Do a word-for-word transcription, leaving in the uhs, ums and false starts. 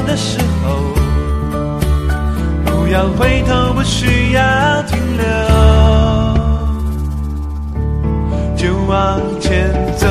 的时候，不要回头，不需要停留，就往前走。